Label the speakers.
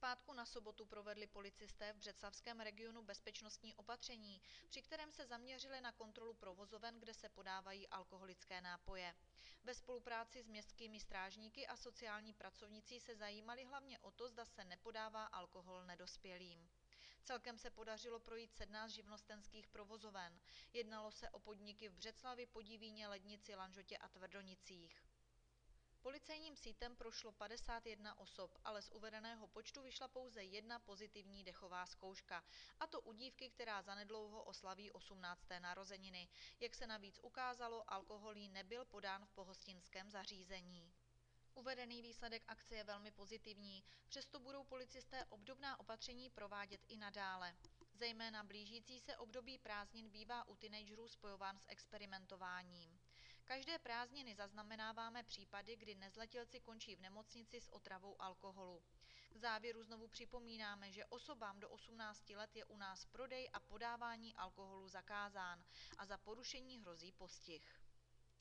Speaker 1: pátku na sobotu provedli policisté v břeclavském regionu bezpečnostní opatření, při kterém se zaměřili na kontrolu provozoven, kde se podávají alkoholické nápoje. Ve spolupráci s městskými strážníky a sociální pracovnicí se zajímali hlavně o to, zda se nepodává alkohol nedospělým. Celkem se podařilo projít 17 živnostenských provozoven. Jednalo se o podniky v Břeclavi, Podivíně, Lednici, Lanžotě a Tvrdonicích. Policejním sítem prošlo 51 osob, ale z uvedeného počtu vyšla pouze jedna pozitivní dechová zkouška, a to u dívky, která zanedlouho oslaví 18. narozeniny. Jak se navíc ukázalo, alkohol jí nebyl podán v pohostinském zařízení. Uvedený výsledek akce je velmi pozitivní, přesto budou policisté obdobná opatření provádět i nadále. Zejména blížící se období prázdnin bývá u teenagerů spojován s experimentováním. Každé prázdniny zaznamenáváme případy, kdy nezletilci končí v nemocnici s otravou alkoholu. K závěru znovu připomínáme, že osobám do 18 let je u nás prodej a podávání alkoholu zakázán a za porušení hrozí postih.